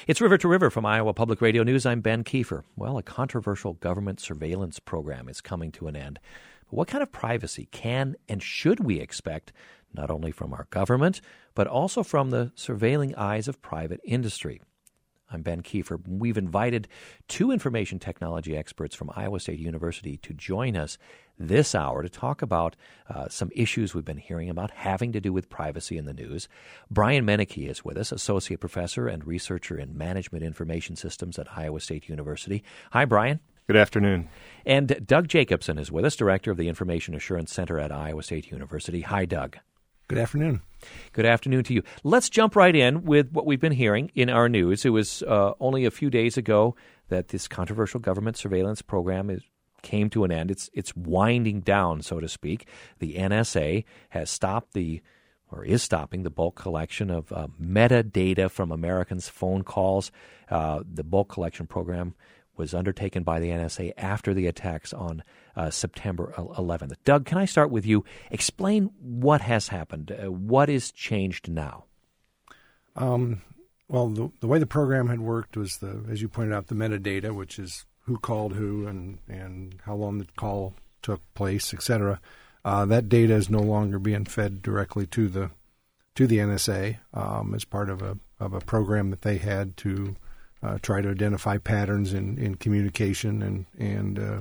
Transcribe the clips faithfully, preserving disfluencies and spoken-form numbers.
It's River to River from Iowa Public Radio News. I'm Ben Kiefer. Well, a controversial government surveillance program is coming to an end. But what kind of privacy can and should we expect, not only from our government, but also from the surveilling eyes of private industry? I'm Ben Kiefer. We've invited two information technology experts from Iowa State University to join us this hour to talk about uh, some issues we've been hearing about having to do with privacy in the news. Brian Menike is with us, associate professor and researcher in management information systems at Iowa State University. Hi, Brian. Good afternoon. And Doug Jacobson is with us, director of the Information Assurance Center at Iowa State University. Hi, Doug. Good afternoon. Good afternoon to you. Let's jump right in with what we've been hearing in our news. It was uh, only a few days ago that this controversial government surveillance program is, came to an end. It's it's winding down, so to speak. The N S A has stopped the, or is stopping the bulk collection of uh, metadata from Americans' phone calls. Uh, the bulk collection program was undertaken by the N S A after the attacks on uh, September eleventh. Doug, can I start with you? Explain what has happened. Uh, what is changed now? Um, well, the, the way the program had worked was, the, as you pointed out, the metadata, which is who called who and, and how long the call took place, et cetera. Uh, that data is no longer being fed directly to the to the N S A um, as part of a of a program that they had to Uh, try to identify patterns in, in communication and and uh,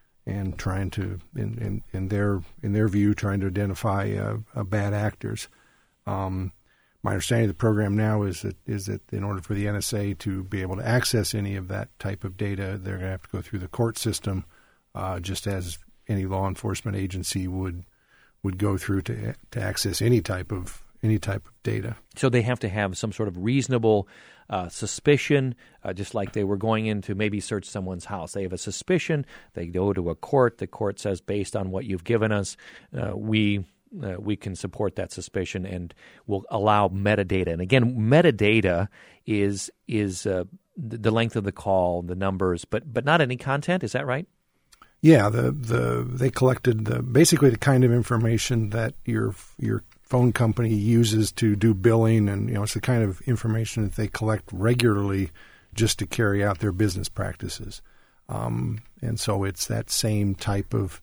and trying to in, in, in their in their view trying to identify uh, uh, bad actors. Um, my understanding of the program now is that is that in order for the N S A to be able to access any of that type of data, they're going to have to go through the court system, uh, just as any law enforcement agency would would go through to to access any type of any type of data. So they have to have some sort of reasonable uh, suspicion, uh, just like they were going in to maybe search someone's house. They have a suspicion. They go to a court. The court says, based on what you've given us, uh, we uh, we can support that suspicion and will allow metadata. And again, metadata is is uh, the length of the call, the numbers, but but not any content. Is that right? Yeah, the the they collected the, basically the kind of information that your your phone company uses to do billing, and you know it's the kind of information that they collect regularly just to carry out their business practices. Um, and so it's that same type of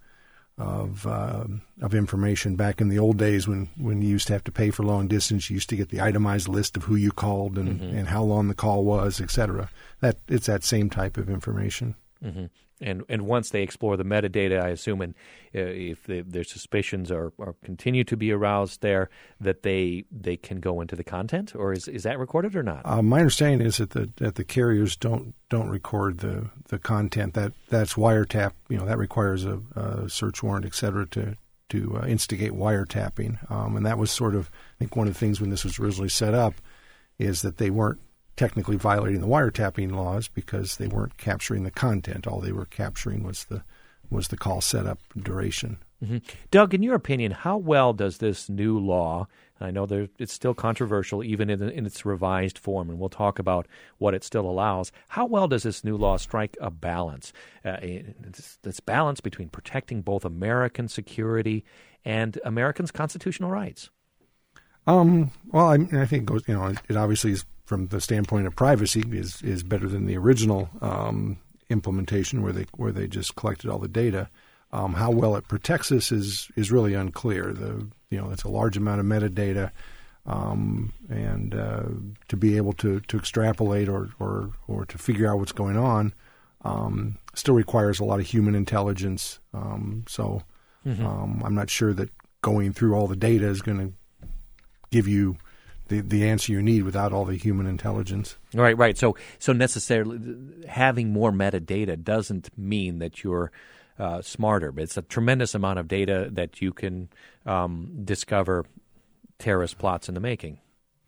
of uh, of information. Back in the old days when, when you used to have to pay for long distance, you used to get the itemized list of who you called and, mm-hmm. and how long the call was, et cetera. That it's that same type of information. Mm-hmm. And and once they explore the metadata, I assume, and uh, if they, their suspicions are, are continue to be aroused there, that they they can go into the content, or is is that recorded or not? Uh, my understanding is that the that the carriers don't don't record the, the content. That that's wiretap. You know that requires a, a search warrant, et cetera, to to uh, instigate wiretapping. Um, and that was sort of I think one of the things when this was originally set up is that they weren't technically violating the wiretapping laws because they weren't capturing the content. All they were capturing was the was the call setup duration. Mm-hmm. Doug, in your opinion, how well does this new law, and I know there, it's still controversial even in, in its revised form, and we'll talk about what it still allows, how well does this new law strike a balance, uh, this, this balance between protecting both American security and Americans' constitutional rights? Um, well, I, I think it goes, you know, it, it obviously is from the standpoint of privacy is, is better than the original um, implementation where they where they just collected all the data. Um, how well it protects us is is really unclear. The you know it's a large amount of metadata, um, and uh, to be able to, to extrapolate or, or or to figure out what's going on um, still requires a lot of human intelligence. Um, so mm-hmm. um, I'm not sure that going through all the data is going to give you the, the answer you need without all the human intelligence. Right, right. So so necessarily having more metadata doesn't mean that you're uh, smarter. It's a tremendous amount of data that you can um, discover terrorist plots in the making.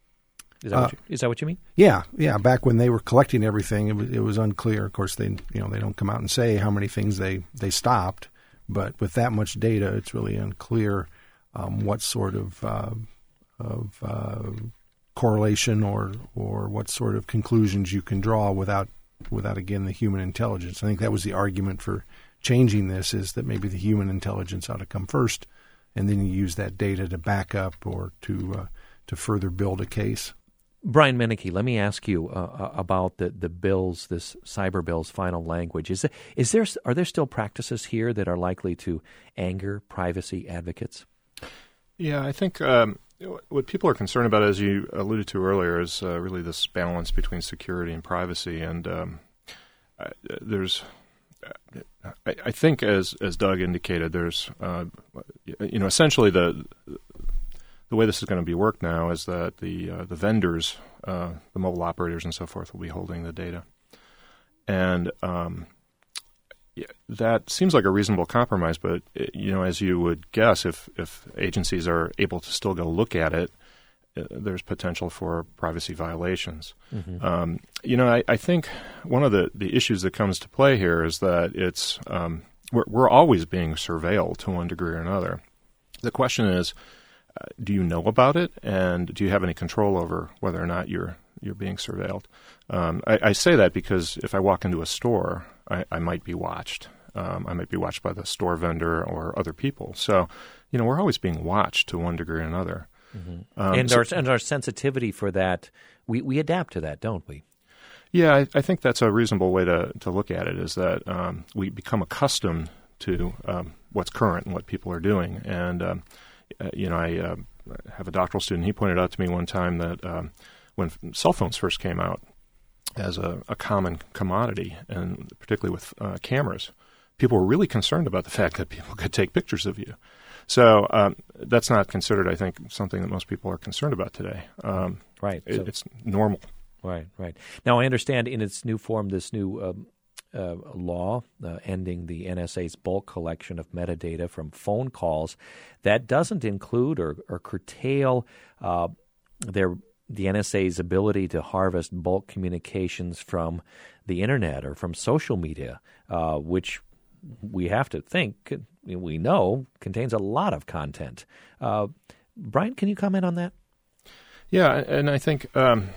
Is that, uh, what you, is that what you mean? Yeah, yeah. Back when they were collecting everything, it was, it was unclear. Of course, they you know they don't come out and say how many things they, they stopped, but with that much data, it's really unclear um, what sort of uh, of uh, correlation or or what sort of conclusions you can draw without without again the human intelligence. I think that was the argument for changing this, is that maybe the human intelligence ought to come first, and then you use that data to back up or to uh, to further build a case. Brian Menike, let me ask you uh, about the, the bills, this cyber bill's final language. Is, it, is there are there still practices here that are likely to anger privacy advocates? Yeah, I think um, what people are concerned about, as you alluded to earlier, is uh, really this balance between security and privacy. And um, I, there's, I, I think, as as Doug indicated, there's, uh, you know, essentially the the way this is going to be worked now is that the uh, the vendors, uh, the mobile operators and so forth, will be holding the data, and um, yeah, that seems like a reasonable compromise. But you know, as you would guess, if if agencies are able to still go look at it, uh, there's potential for privacy violations. Mm-hmm. Um, you know, I, I think one of the, the issues that comes to play here is that it's um, we're, we're always being surveilled to one degree or another. The question is, uh, do you know about it, and do you have any control over whether or not you're you're being surveilled? Um, I, I say that because if I walk into a store, I, I might be watched. Um, I might be watched by the store vendor or other people. So, you know, we're always being watched to one degree or another. Mm-hmm. Um, and, so, our, and our sensitivity for that, we, we adapt to that, don't we? Yeah, I, I think that's a reasonable way to, to look at it, is that um, we become accustomed to um, what's current and what people are doing. And, um, uh, you know, I uh, have a doctoral student. He pointed out to me one time that um, when cell phones first came out as a, a common commodity, and particularly with uh, cameras, people were really concerned about the fact that people could take pictures of you. So um, that's not considered, I think, something that most people are concerned about today. Um, right. It, so, it's normal. Right, right. Now, I understand in its new form, this new um, uh, law uh, ending the N S A's bulk collection of metadata from phone calls, that doesn't include or, or curtail uh, their the N S A's ability to harvest bulk communications from the Internet or from social media, uh, which we have to think, we know, contains a lot of content. Uh, Brian, can you comment on that? Yeah, and I think um,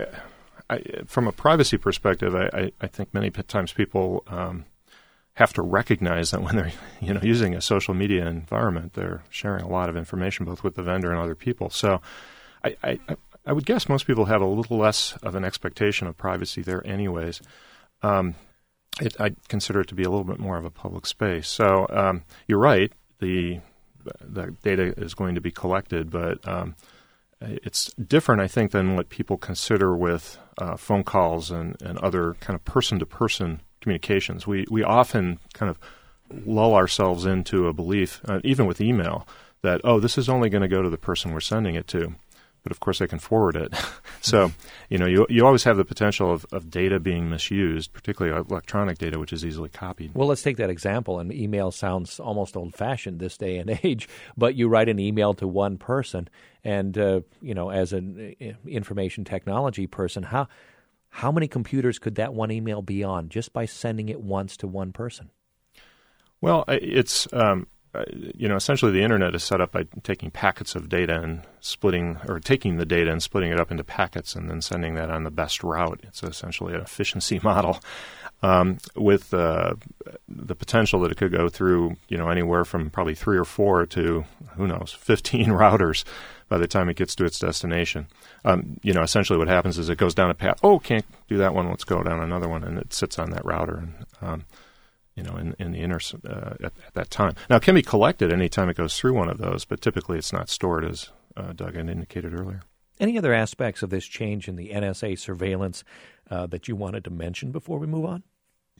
I, from a privacy perspective, I, I, I think many times people um, have to recognize that when they're you know using a social media environment, they're sharing a lot of information both with the vendor and other people. So I, I, I would guess most people have a little less of an expectation of privacy there anyways. Um, It, I consider it to be a little bit more of a public space. So um, you're right. The the data is going to be collected, but um, it's different, I think, than what people consider with uh, phone calls and, and other kind of person-to-person communications. We we often kind of lull ourselves into a belief, uh, even with email, that, oh, this is only going to go to the person we're sending it to. But, of course, they can forward it. So, you know, you you always have the potential of, of data being misused, particularly electronic data, which is easily copied. Well, let's take that example. And email sounds almost old-fashioned this day and age, but you write an email to one person. And, uh, you know, as an information technology person, how how many computers could that one email be on just by sending it once to one person? Well, it's... Um, Uh, you know, essentially the Internet is set up by taking packets of data and splitting, or taking the data and splitting it up into packets and then sending that on the best route. It's essentially an efficiency model um, with uh, the potential that it could go through, you know, anywhere from probably three or four to, who knows, fifteen routers by the time it gets to its destination. Um, you know, essentially what happens is it goes down a path. Oh, can't do that one. Let's go down another one. And it sits on that router. And, um, you know, in, in the inner uh, at, at that time. Now, it can be collected any time it goes through one of those, but typically it's not stored, as uh, Doug had indicated earlier. Any other aspects of this change in the N S A surveillance uh, that you wanted to mention before we move on?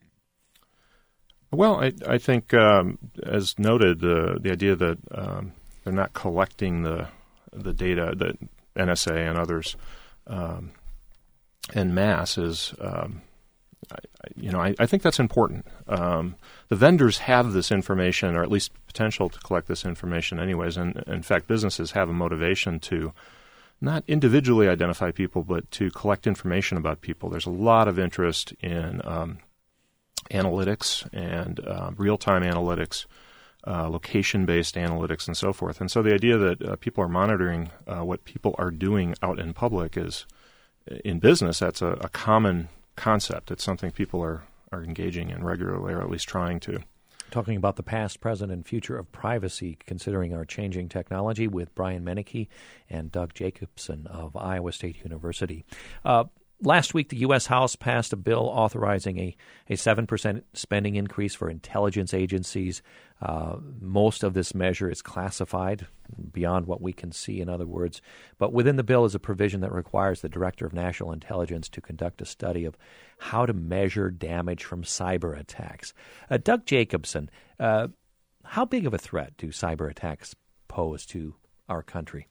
Well, I, I think, um, as noted, the the idea that um, they're not collecting the the data that N S A and others um, en masse is. Um, I, you know, I, I think that's important. Um, the vendors have this information, or at least potential to collect this information anyways. And in fact, businesses have a motivation to not individually identify people, but to collect information about people. There's a lot of interest in um, analytics and uh, real-time analytics, uh, location-based analytics, and so forth. And so the idea that uh, people are monitoring uh, what people are doing out in public is, in business, that's a, a common concept. It's something people are, are engaging in regularly, or at least trying to. Talking about the past, present, and future of privacy, considering our changing technology, with Brian Menike and Doug Jacobson of Iowa State University. Uh, last week, the U S. House passed a bill authorizing a, a seven percent spending increase for intelligence agencies. Uh, most of this measure is classified beyond what we can see, in other words. But within the bill is a provision that requires the Director of National Intelligence to conduct a study of how to measure damage from cyber attacks. Uh, Doug Jacobson, uh, how big of a threat do cyber attacks pose to our country?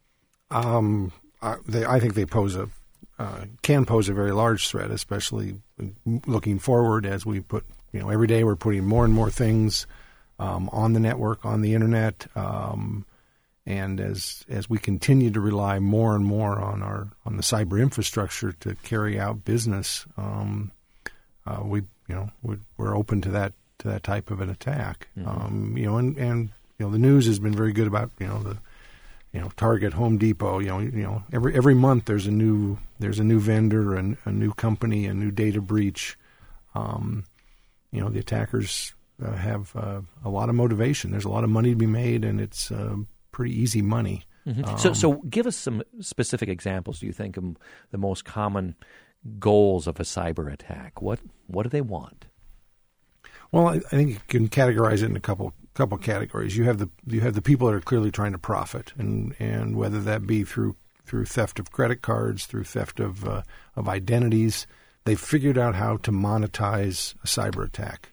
Um, I, they, I think they pose a uh, can pose a very large threat, especially looking forward as we put, you know, every day we're putting more and more things um, on the network, on the internet, um, and as as we continue to rely more and more on our on the cyber infrastructure to carry out business, um, uh, we you know we're, we're open to that to that type of an attack. Mm-hmm. Um, you know, and, and you know the news has been very good about you know the you know Target, Home Depot. You know, you know every every month there's a new there's a new vendor, and a new company, a new data breach. Um, you know, the attackers uh, have uh, a lot of motivation. There's a lot of money to be made, and it's uh, pretty easy money. Mm-hmm. Um, so, so give us some specific examples. Do you think of the most common goals of a cyber attack? What what do they want? Well, I, I think you can categorize it in a couple couple categories. You have the you have the people that are clearly trying to profit, and, and whether that be through through theft of credit cards, through theft of uh, of identities, they've figured out how to monetize a cyber attack.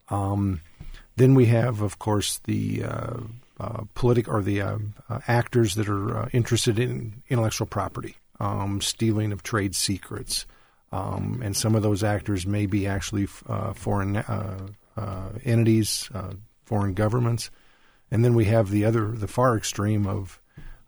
Um, then we have, of course, the uh, uh, politic or the uh, uh, actors that are uh, interested in intellectual property, um, stealing of trade secrets, um, and some of those actors may be actually uh, foreign uh, uh, entities, uh, foreign governments, and then we have the other, the far extreme of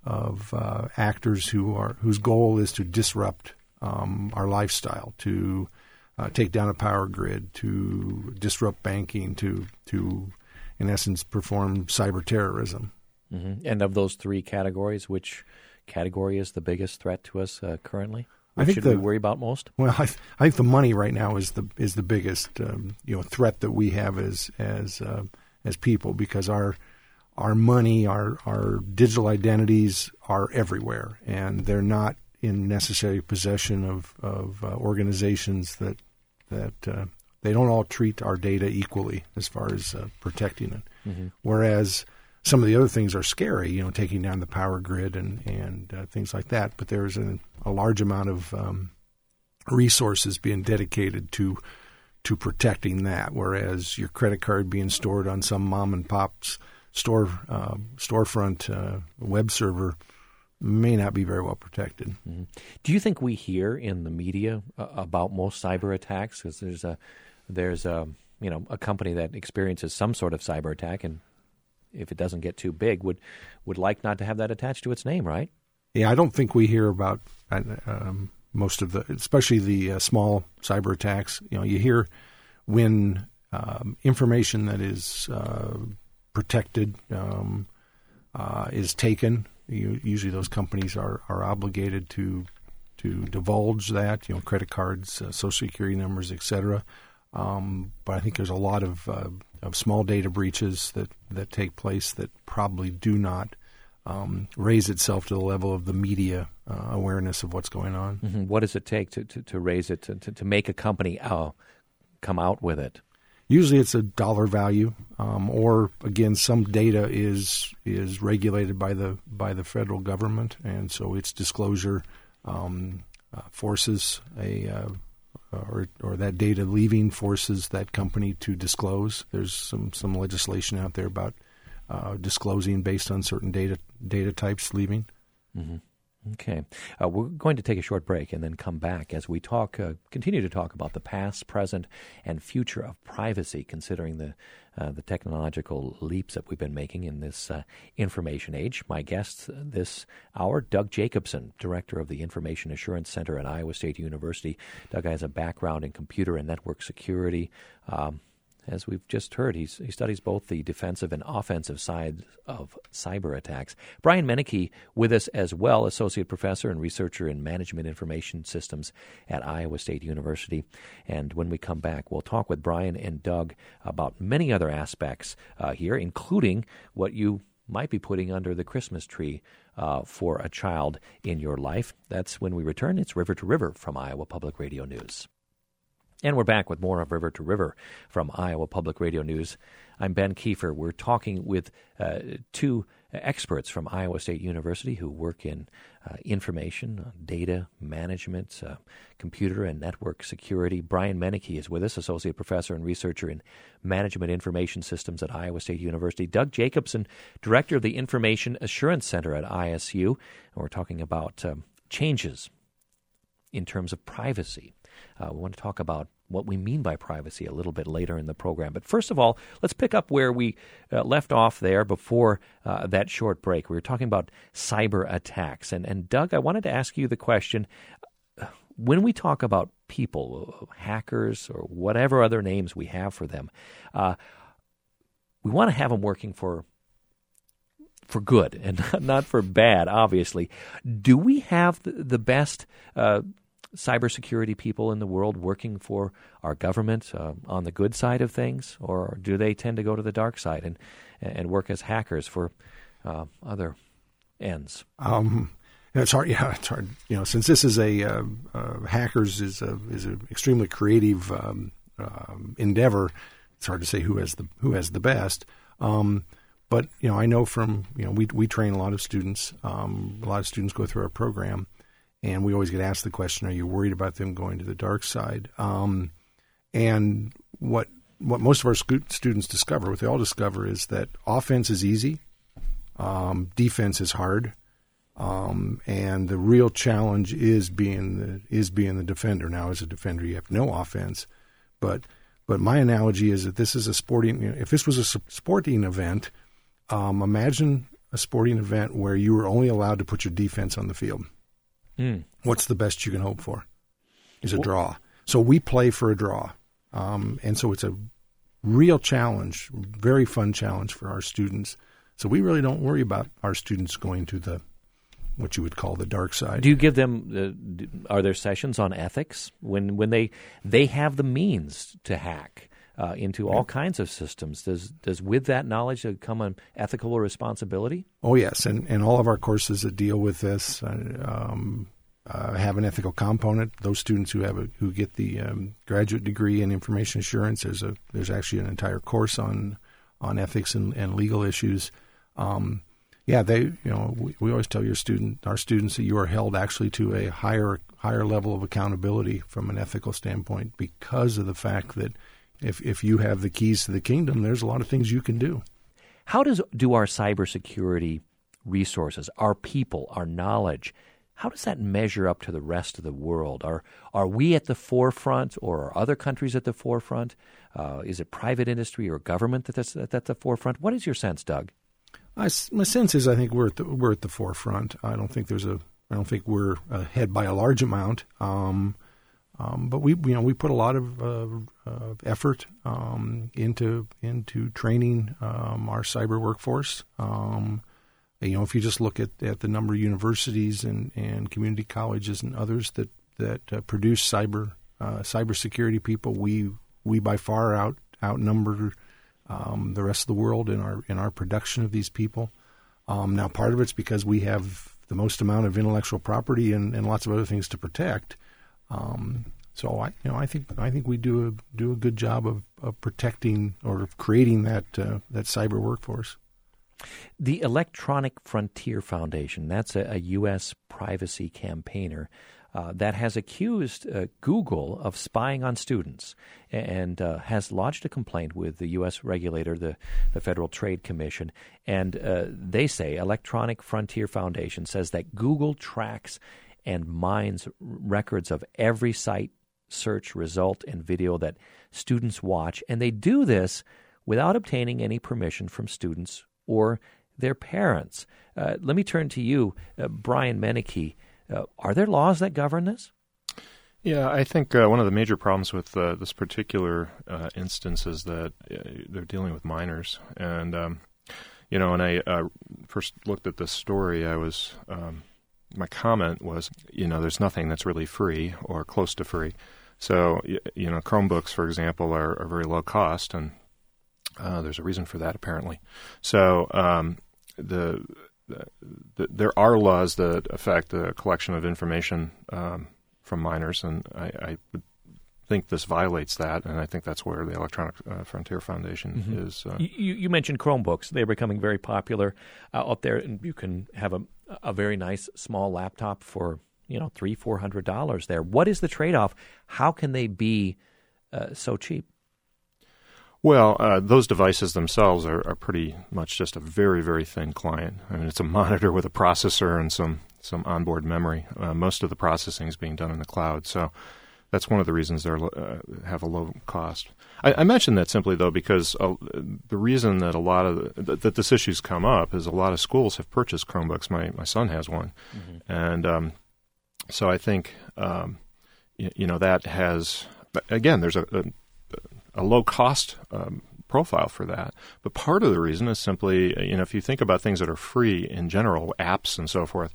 of uh, actors who are whose goal is to disrupt um, our lifestyle, to uh, take down a power grid, to disrupt banking, to to in essence perform cyber terrorism. Mm-hmm. And of those three categories, which category is the biggest threat to us uh, currently? What I think should the, we worry about most? Well, I, I think the money right now is the is the biggest um, you know threat that we have as as uh, as people, because our our money, our our digital identities are everywhere, and they're not in necessary possession of of uh, organizations that that uh, they don't all treat our data equally as far as uh, protecting it. Mm-hmm. Whereas some of the other things are scary, you know, taking down the power grid and and uh, things like that. But there's a, a large amount of um, resources being dedicated to to protecting that. Whereas your credit card being stored on some mom and pop's store uh, storefront uh, web server may not be very well protected. Mm-hmm. Do you think we hear in the media uh, about most cyber attacks? Because there's a there's a you know a company that experiences some sort of cyber attack, and if it doesn't get too big, would would like not to have that attached to its name, right? Yeah, I don't think we hear about um, most of the, especially the uh, small cyber attacks. You know, you hear when um, information that is uh, protected um, uh, is taken. You, usually, those companies are, are obligated to to divulge that. You know, credit cards, uh, social security numbers, et cetera. Um, but I think there's a lot of uh, of small data breaches that, that take place that probably do not um, raise itself to the level of the media uh, awareness of what's going on. Mm-hmm. What does it take to, to, to raise it, to, to, to make a company uh, come out with it? Usually it's a dollar value, um, or again, some data is is regulated by the by the federal government, and so its disclosure um, uh, forces a uh, or or that data leaving forces that company to disclose. There's some, some legislation out there about uh, disclosing based on certain data data types leaving. Mm-hmm. Okay. Uh, we're going to take a short break and then come back as we talk, uh, continue to talk about the past, present, and future of privacy, considering the uh, the technological leaps that we've been making in this uh, information age. My guest this hour, Doug Jacobson, Director of the Information Assurance Center at Iowa State University. Doug has a background in computer and network security. Um, As we've just heard, he's, he studies both the defensive and offensive sides of cyber attacks. Brian Menike with us as well, associate professor and researcher in management information systems at Iowa State University. And when we come back, we'll talk with Brian and Doug about many other aspects uh, here, including what you might be putting under the Christmas tree uh, for a child in your life. That's when we return. It's River to River from Iowa Public Radio News. And we're back with more of River to River from Iowa Public Radio News. I'm Ben Kiefer. We're talking with uh, two experts from Iowa State University who work in uh, information, data management, uh, computer and network security. Brian Menike is with us, associate professor and researcher in management information systems at Iowa State University. Doug Jacobson, director of the Information Assurance Center at I S U. And we're talking about um, changes in terms of privacy. Uh, we want to talk about what we mean by privacy a little bit later in the program. But first of all, let's pick up where we uh, left off there before uh, that short break. We were talking about cyber attacks. And, and Doug, I wanted to ask you the question, when we talk about people, hackers, or whatever other names we have for them, uh, we want to have them working for for good and not for bad, obviously. Do we have the, the best uh, cybersecurity people in the world working for our government uh, on the good side of things, or do they tend to go to the dark side and and work as hackers for uh, other ends? Um, it's hard. Yeah, it's hard. You know, since this is a uh, uh, hackers is a is an extremely creative um, um, endeavor. It's hard to say who has the who has the best. Um, but you know, I know from you know we we train a lot of students. Um, a lot of students go through our program. And we always get asked the question, are you worried about them going to the dark side? Um, and what what most of our scu- students discover, what they all discover, is that offense is easy, um, defense is hard, um, and the real challenge is being the, is being the defender. Now, as a defender, you have no offense, but but my analogy is that this is a sporting. You know, if this was a sporting event, um, imagine a sporting event where you were only allowed to put your defense on the field. Mm. What's the best you can hope for? Is a draw. So we play for a draw. Um, and so it's a real challenge, very fun challenge for our students. So we really don't worry about our students going to the, what you would call the dark side. Do you give them, uh, are there sessions on ethics when, when they they have the means to hack uh, into all yeah. kinds of systems? Does does with that knowledge come an ethical responsibility? Oh, yes. And, and all of our courses that deal with this uh, um, uh, have an ethical component. Those students who have a, who get the um, graduate degree in information assurance, there's a there's actually an entire course on on ethics and, and legal issues. Um, yeah, they you know we, we always tell your student our students that you are held actually to a higher higher level of accountability from an ethical standpoint because of the fact that if if you have the keys to the kingdom, there's a lot of things you can do. How does do our cybersecurity resources, our people, our knowledge, how does that measure up to the rest of the world? Are are we at the forefront, or are other countries at the forefront? Uh, is it private industry or government that's at, at the forefront? What is your sense, Doug? I, my sense is I think we're at the, we're at the forefront. I don't think there's a I don't think we're ahead by a large amount. Um, um, but we you know we put a lot of uh, uh, effort um, into into training um, our cyber workforce. Um, You know, if you just look at, at the number of universities and, and community colleges and others that that uh, produce cyber uh, cybersecurity people, we we by far out outnumber um, the rest of the world in our in our production of these people. Um, now, part of it's because we have the most amount of intellectual property and, and lots of other things to protect. Um, so I you know I think I think we do a do a good job of, of protecting or of creating that uh, that cyber workforce. The Electronic Frontier Foundation, that's a, a U S privacy campaigner uh, that has accused uh, Google of spying on students and uh, has lodged a complaint with the U S regulator, the, the Federal Trade Commission. And uh, they say, Electronic Frontier Foundation says that Google tracks and mines records of every site, search, result, and video that students watch. And they do this without obtaining any permission from students or their parents. Uh, let me turn to you, uh, Brian Menike. Uh, are there laws that govern this? Yeah, I think uh, one of the major problems with uh, this particular uh, instance is that uh, they're dealing with minors. And, um, you know, when I uh, first looked at this story, I was, um, my comment was, you know, there's nothing that's really free or close to free. So, you know, Chromebooks, for example, are, are very low cost, and uh, there's a reason for that, apparently. So um, the, the, the there are laws that affect the collection of information um from minors, and I, I would think this violates that, and I think that's where the Electronic uh, Frontier Foundation mm-hmm. is. Uh, you, you mentioned Chromebooks. They're becoming very popular uh, out there, and you can have a, a very nice small laptop for, you know, three, four hundred dollars there. What is the trade-off? How can they be uh, so cheap? Well, uh, those devices themselves are, are pretty much just a very, very thin client. I mean, it's a monitor with a processor and some some onboard memory. Uh, most of the processing is being done in the cloud, so that's one of the reasons they uh, have a low cost. I, I mention that simply, though, because uh, the reason that a lot of the, that this issue's come up is a lot of schools have purchased Chromebooks. My my son has one, mm-hmm. and um, so I think um, you, you know that has again there's a, a, a low cost um, profile for that. But part of the reason is simply, you know, if you think about things that are free in general, apps and so forth.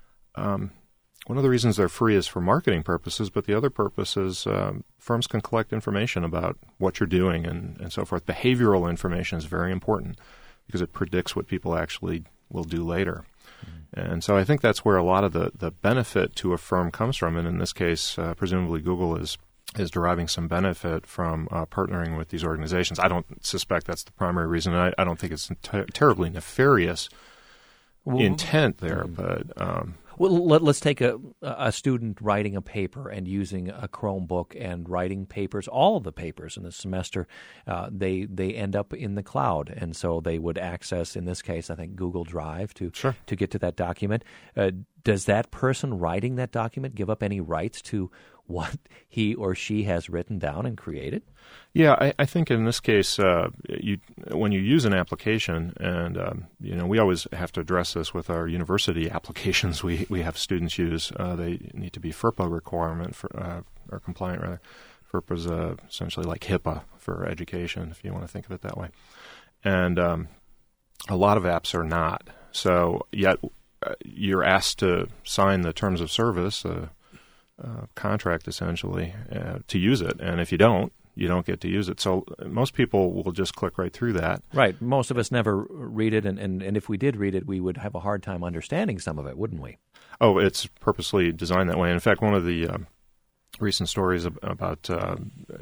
Um, one of the reasons they're free is for marketing purposes, but the other purpose is um, firms can collect information about what you're doing and, and so forth. Behavioral information is very important because it predicts what people actually will do later. Mm-hmm. And so I think that's where a lot of the, the benefit to a firm comes from. And in this case, uh, presumably Google is is deriving some benefit from uh, partnering with these organizations. I don't suspect that's the primary reason. I, I don't think it's ter- terribly nefarious well, intent there, mm-hmm. but... Um, Well, let, let's take a, a student writing a paper and using a Chromebook and writing papers, all of the papers in the semester, uh, they they end up in the cloud. And so they would access, in this case, I think, Google Drive to, sure. to get to that document. Uh, does that person writing that document give up any rights to what he or she has written down and created? Yeah, I, I think in this case, uh, you when you use an application, and um, you know, we always have to address this with our university applications. We we have students use. Uh, they need to be FERPA requirement for uh, or compliant rather. FERPA is uh, essentially like HIPAA for education, if you want to think of it that way. And um, a lot of apps are not. So yet uh, you're asked to sign the terms of service. Uh, Uh, contract essentially uh, to use it, and if you don't, you don't get to use it. So most people will just click right through that. Right. Most of us never read it, and, and, and if we did read it, we would have a hard time understanding some of it, wouldn't we? Oh, it's purposely designed that way. In fact, one of the uh, recent stories about uh,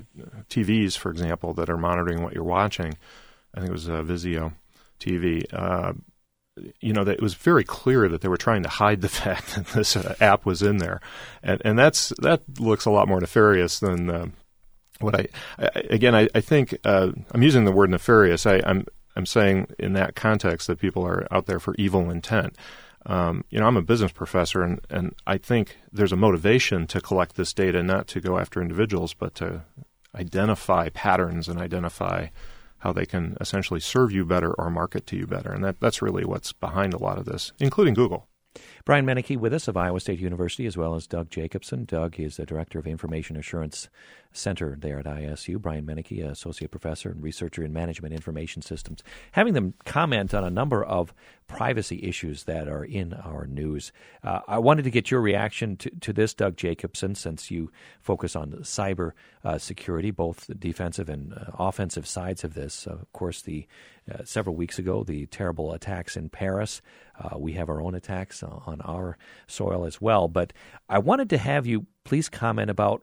T Vs, for example, that are monitoring what you're watching, I think it was uh, Vizio T V, uh, you know, that it was very clear that they were trying to hide the fact that this uh, app was in there, and and that's that looks a lot more nefarious than uh, what I, I again I, I think uh, I'm using the word nefarious. I, I'm I'm saying in that context that people are out there for evil intent. Um, you know, I'm a business professor, and and I think there's a motivation to collect this data, not to go after individuals, but to identify patterns and identify how they can essentially serve you better or market to you better. And that, that's really what's behind a lot of this, including Google. Brian Menike with us of Iowa State University, as well as Doug Jacobson. Doug is the Director of Information Assurance Center there at I S U. Brian Menike, Associate Professor and Researcher in Management Information Systems. Having them comment on a number of privacy issues that are in our news. Uh, I wanted to get your reaction to, to this, Doug Jacobson, since you focus on cyber uh, security, both the defensive and uh, offensive sides of this. Uh, of course, the uh, several weeks ago, the terrible attacks in Paris. Uh, we have our own attacks on our soil as well. But I wanted to have you please comment about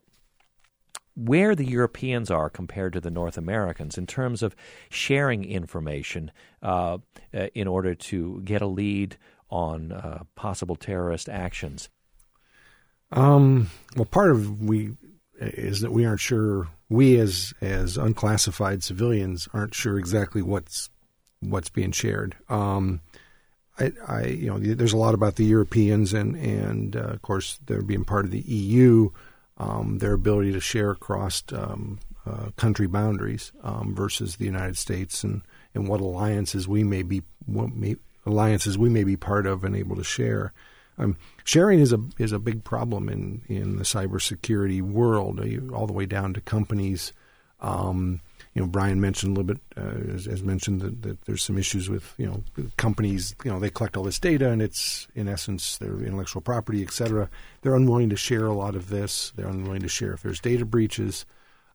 where the Europeans are compared to the North Americans in terms of sharing information uh, uh, in order to get a lead on uh, possible terrorist actions. Um, well, part of we is that we aren't sure. We as as unclassified civilians aren't sure exactly what's what's being shared. Um, I, I, you know, there's a lot about the Europeans and and uh, of course they're being part of the E U. Um, their ability to share across um, uh, country boundaries um, versus the United States, and, and what alliances we may be what may, alliances we may be part of and able to share. Um, sharing is a is a big problem in, in the cybersecurity world, uh, all the way down to companies. Um, you know, Brian mentioned a little bit, uh, as, as mentioned, that, that there's some issues with, you know, companies, you know, they collect all this data and it's, in essence, their intellectual property, et cetera. They're unwilling to share a lot of this. They're unwilling to share if there's data breaches.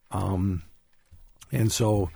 Um, and so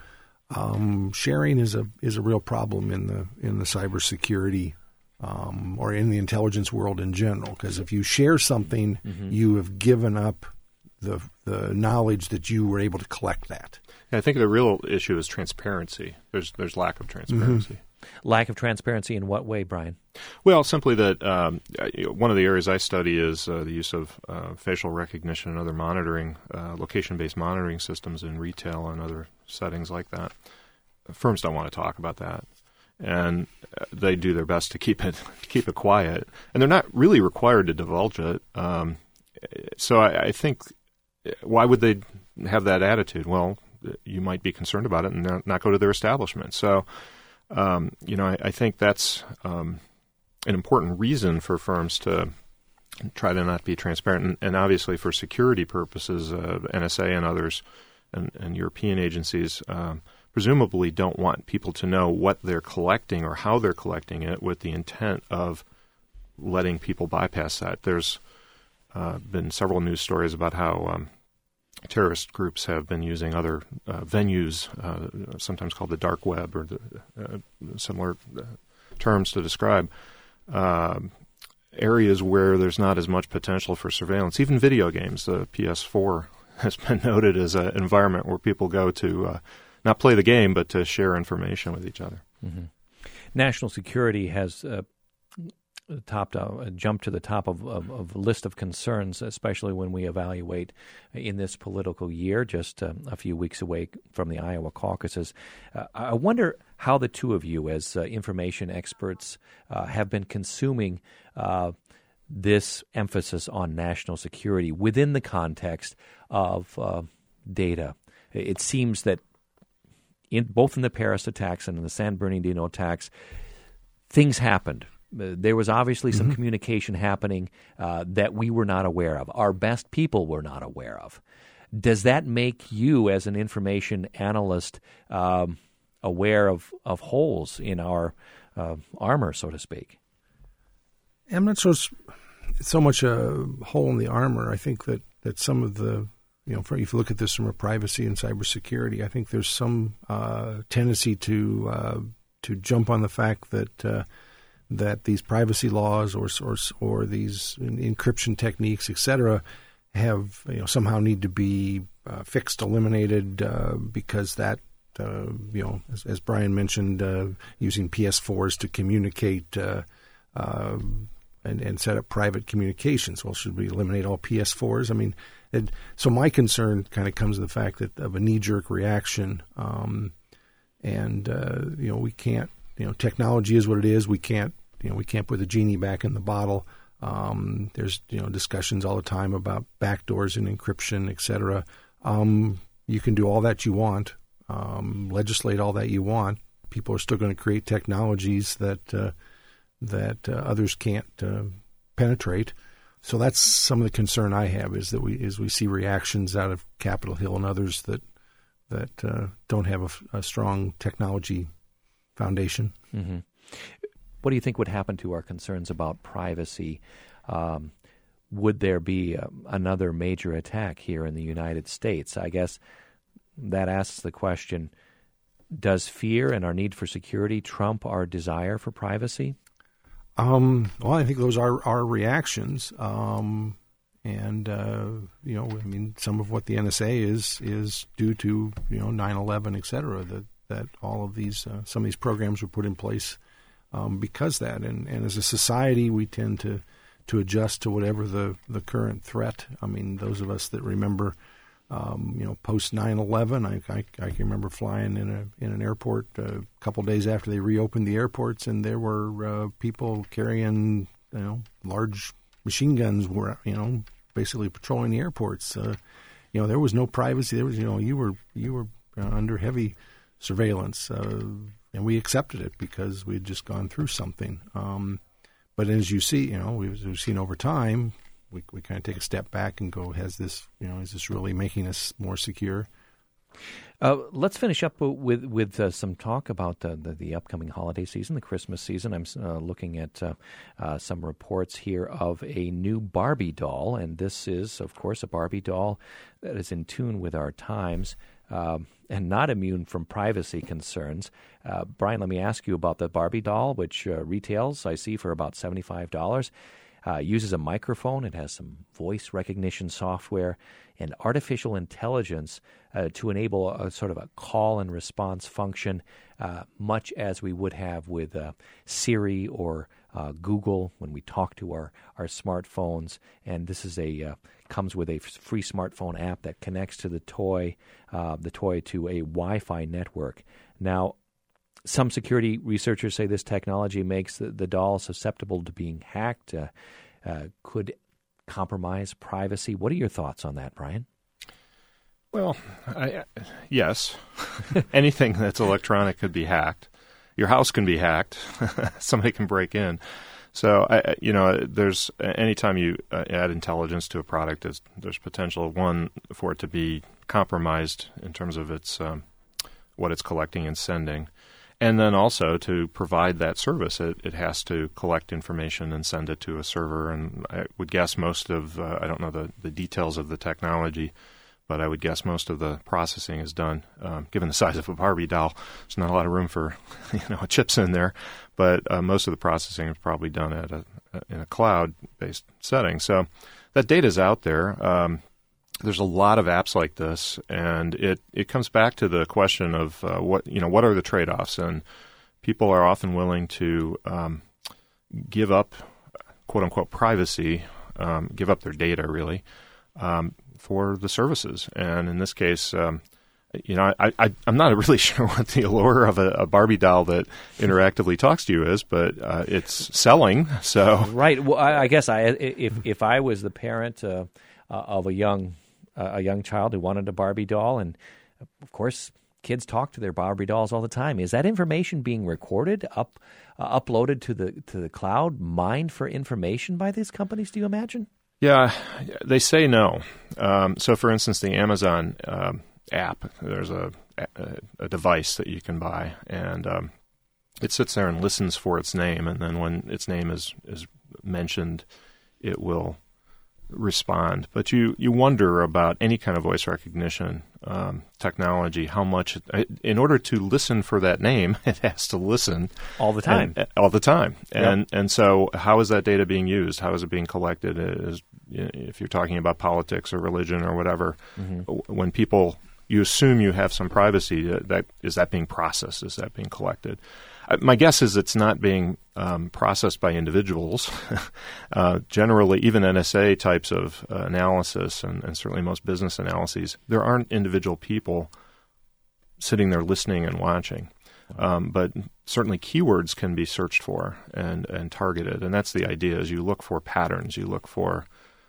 um, sharing is a is a real problem in the in the cybersecurity um, or in the intelligence world in general. Because if you share something, mm-hmm. you have given up the the knowledge that you were able to collect that. I think the real issue is transparency. There's there's lack of transparency. Mm-hmm. Lack of transparency in what way, Brian? Well, simply that um, one of the areas I study is uh, the use of uh, facial recognition and other monitoring, uh, location-based monitoring systems in retail and other settings like that. Firms don't want to talk about that, and they do their best to keep it to keep it quiet. And they're not really required to divulge it. Um, so I, I think, why would they have that attitude? Well, you might be concerned about it and not, not go to their establishment. So, um, you know, I, I think that's um, an important reason for firms to try to not be transparent. And, and obviously for security purposes, uh, N S A and others and, and European agencies um, presumably don't want people to know what they're collecting or how they're collecting it with the intent of letting people bypass that. There's uh, been several news stories about how um, terrorist groups have been using other uh, venues, uh, sometimes called the dark web or the, uh, similar uh, terms to describe uh, areas where there's not as much potential for surveillance. Even video games, the P S four has been noted as an environment where people go to uh, not play the game, but to share information with each other. Mm-hmm. National security has uh, topped, uh, jumped to the top of, of, of a list of concerns, especially when we evaluate in this political year, just uh, a few weeks away from the Iowa caucuses. Uh, I wonder how the two of you, as uh, information experts, uh, have been consuming uh, this emphasis on national security within the context of uh, data. It seems that in both in the Paris attacks and in the San Bernardino attacks, things happened. There was obviously some mm-hmm. communication happening uh, that we were not aware of. Our best people were not aware of. Does that make you, as an information analyst, um, aware of, of holes in our uh, armor, so to speak? I'm not so so much a hole in the armor. I think that, that some of the, you know, if you look at this from a privacy and cybersecurity, I think there's some uh, tendency to uh, to jump on the fact that uh, that these privacy laws or or, or these encryption techniques, et cetera, have, you know, somehow need to be uh, fixed, eliminated, uh, because that, uh, you know, as, as Brian mentioned, uh, using P S fours to communicate uh, uh, and, and set up private communications. Well, should we eliminate all P S fours? I mean, it, so my concern kind of comes to the fact that of a knee-jerk reaction, um, and uh, you know, we can't. You know, technology is what it is. We can't. You know, we can't put the genie back in the bottle. Um, there's, you know, discussions all the time about backdoors and encryption, et cetera. Um, you can do all that you want, um, legislate all that you want. People are still going to create technologies that uh, that uh, others can't uh, penetrate. So that's some of the concern I have, is that we is we see reactions out of Capitol Hill and others that that uh, don't have a, a strong technology foundation. Mm-hmm. What do you think would happen to our concerns about privacy? Um, would there be uh, another major attack here in the United States? I guess that asks the question, does fear and our need for security trump our desire for privacy? Um, well, I think those are our reactions. Um, and, uh, you know, I mean, some of what the N S A is is due to, you know, nine eleven, et cetera, that, that all of these, uh, some of these programs were put in place Um, because that, and, and as a society, we tend to, to adjust to whatever the, the current threat. I mean, those of us that remember, um, you know, post nine eleven, I, I, I can remember flying in a in an airport a couple days after they reopened the airports, and there were uh, people carrying, you know, large machine guns, were, you know, basically patrolling the airports. Uh, you know, there was no privacy. There was, you know, you were you were uh, under heavy surveillance. Uh, And we accepted it because we had just gone through something. Um, but as you see, you know, we've, we've seen over time, we we kind of take a step back and go, has this, you know, is this really making us more secure? Uh, let's finish up with with uh, some talk about uh, the, the upcoming holiday season, the Christmas season. I'm uh, looking at uh, uh, some reports here of a new Barbie doll, and this is, of course, a Barbie doll that is in tune with our times um, and not immune from privacy concerns. Uh, Brian, let me ask you about the Barbie doll, which uh, retails, I see, for about seventy-five dollars. Uh, uses a microphone. It has some voice recognition software and artificial intelligence uh, to enable a, a sort of a call and response function, uh, much as we would have with uh, Siri or uh, Google when we talk to our, our smartphones. And this is a uh, comes with a free smartphone app that connects to the toy, uh, the toy to a Wi-Fi network. Now, some security researchers say this technology makes the, the doll susceptible to being hacked, uh, uh, could compromise privacy. What are your thoughts on that, Brian? Well, I, yes. Anything that's electronic could be hacked. Your house can be hacked. Somebody can break in. So, I, you know, there's anytime you uh, add intelligence to a product, there's, there's potential, one, for it to be compromised in terms of its um, what it's collecting and sending. And then also to provide that service, it, it has to collect information and send it to a server. And I would guess most of, uh, I don't know the, the details of the technology, but I would guess most of the processing is done. Um, given the size of a Barbie doll, there's not a lot of room for, you know, chips in there. But uh, most of the processing is probably done at a, in a cloud-based setting. So that data's out there. Um, There's a lot of apps like this, and it, it comes back to the question of uh, what you know what are the trade-offs, and people are often willing to um, give up quote unquote privacy, um, give up their data really um, for the services. And in this case, um, you know, I, I I'm not really sure what the allure of a, a Barbie doll that interactively talks to you is, but uh, it's selling. So right. Well, I, I guess I if if I was the parent uh, uh, of a young a young child who wanted a Barbie doll, and of course, kids talk to their Barbie dolls all the time. Is that information being recorded, up, uh, uploaded to the to the cloud, mined for information by these companies? Do you imagine? Yeah, they say no. Um, so, for instance, the Amazon um, app, there's a, a a device that you can buy, and um, it sits there and listens for its name, and then when its name is is mentioned, it will respond. But you, you wonder about any kind of voice recognition um, technology, how much, in order to listen for that name, it has to listen. All the time. And, all the time. And yep. and so how is that data being used? How is it being collected? Is, if you're talking about politics or religion or whatever, mm-hmm. when people, you assume you have some privacy, that is that being processed? Is that being collected? My guess is it's not being um, processed by individuals. uh, generally, even N S A types of uh, analysis, and, and certainly most business analyses, there aren't individual people sitting there listening and watching. Um, but certainly keywords can be searched for and, and targeted, and that's the idea, is you look for patterns. You look for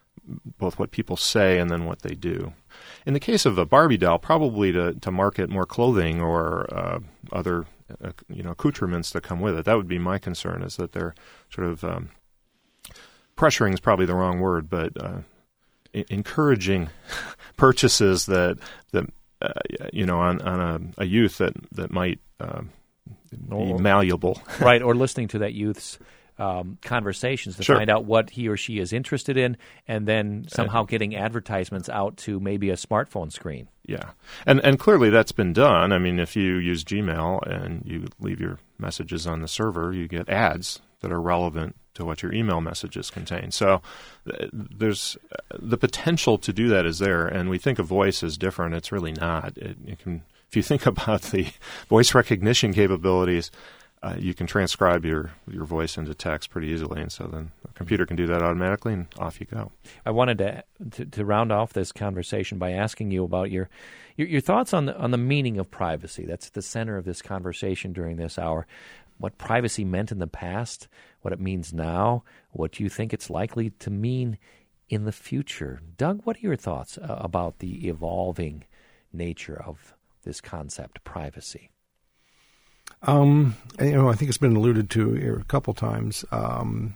both what people say and then what they do. In the case of a Barbie doll, probably to, to market more clothing or uh, other uh, you know accoutrements that come with it. That would be my concern, is that they're sort of um, pressuring is probably the wrong word, but uh, I- encouraging purchases that that uh, you know on, on a, a youth that that might um, be or, malleable, right? Or listening to that youth's Um, conversations to sure. find out what he or she is interested in, and then somehow getting advertisements out to maybe a smartphone screen. Yeah, and and clearly that's been done. I mean, if you use Gmail and you leave your messages on the server, you get ads that are relevant to what your email messages contain. So th- there's uh, the potential to do that is there, and we think of voice as different. It's really not. It, it can, if you think about the voice recognition capabilities, Uh, you can transcribe your, your voice into text pretty easily, and so then a computer can do that automatically, and off you go. I wanted to to, to round off this conversation by asking you about your your, your thoughts on the, on the meaning of privacy. That's at the center of this conversation during this hour. What privacy meant in the past, what it means now, what you think it's likely to mean in the future. Doug, what are your thoughts uh, about the evolving nature of this concept, privacy? Um, you know, I think it's been alluded to here a couple times. Um,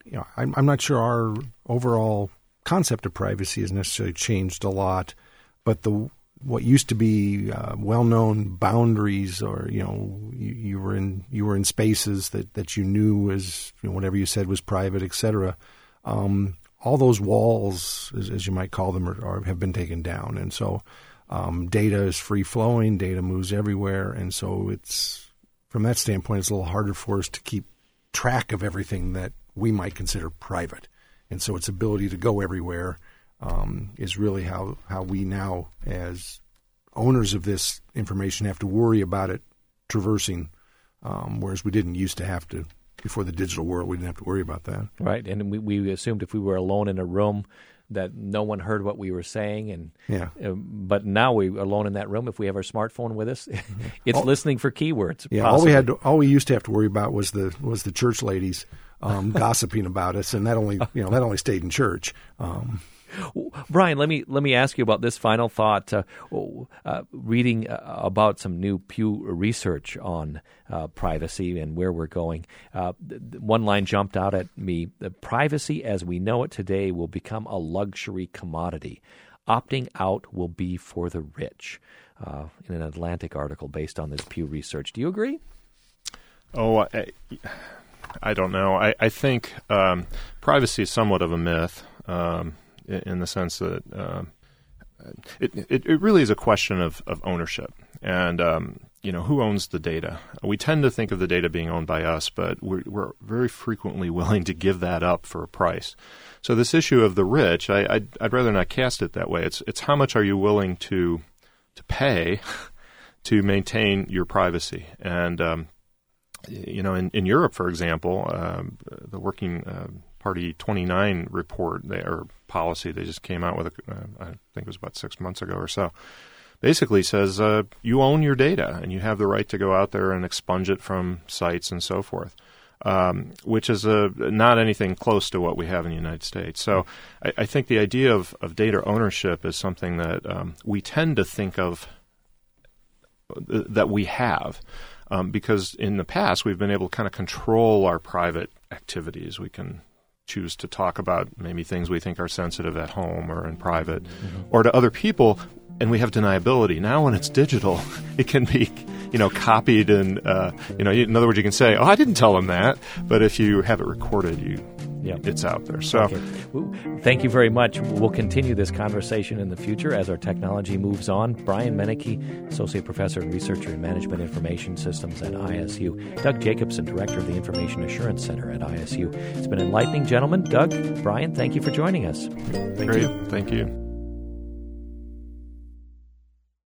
you know, I'm, I'm not sure our overall concept of privacy has necessarily changed a lot, but the what used to be uh, well-known boundaries, or you know, you, you were in you were in spaces that, that you knew as you know, whatever you said was private, et cetera. Um, all those walls, as, as you might call them, are, are, have been taken down, and so um, data is free-flowing. Data moves everywhere, and so it's from that standpoint, it's a little harder for us to keep track of everything that we might consider private, and so its ability to go everywhere um, is really how, how we now, as owners of this information, have to worry about it traversing, um, whereas we didn't used to have to. Before the digital world, we didn't have to worry about that. Right, and we, we assumed if we were alone in a room that no one heard what we were saying, and yeah. Uh, but now we're alone in that room. If we have our smartphone with us, it's all, listening for keywords. Yeah, possibly. all we had, to, all we used to have to worry about was the was the church ladies um, gossiping about us, and that only you know that only stayed in church. Um, Brian, let me let me ask you about this final thought. Uh, uh, reading uh, about some new Pew research on uh, privacy and where we're going, uh, one line jumped out at me: the privacy as we know it today will become a luxury commodity. Opting out will be for the rich. Uh, in an Atlantic article based on this Pew research, do you agree? Oh, I, I don't know. I, I think um, privacy is somewhat of a myth. Um, in the sense that um, it, it it really is a question of, of ownership. And, um, you know, who owns the data? We tend to think of the data being owned by us, but we're, we're very frequently willing to give that up for a price. So this issue of the rich, I, I'd, I'd rather not cast it that way. It's it's how much are you willing to to pay to maintain your privacy? And, um, you know, in, in Europe, for example, um, the Working uh, Party twenty-nine report they, or policy they just came out with, uh, I think it was about six months ago or so, basically says uh, you own your data and you have the right to go out there and expunge it from sites and so forth, um, which is a, not anything close to what we have in the United States. So I, I think the idea of, of data ownership is something that um, we tend to think of th- that we have. Um, because in the past, we've been able to kind of control our private activities. We can choose to talk about maybe things we think are sensitive at home or in private, mm-hmm. or to other people, and we have deniability. Now when it's digital, it can be, you know, copied and, uh, you know, in other words, you can say, oh, I didn't tell them that, but if you have it recorded, you Yep. it's out there. So, okay. Well, thank you very much. We'll continue this conversation in the future as our technology moves on. Brian Meneke, Associate Professor and Researcher in Management Information Systems at I S U. Doug Jacobson, Director of the Information Assurance Center at I S U. It's been enlightening, gentlemen. Doug, Brian, thank you for joining us. Thank Great. you. Thank you.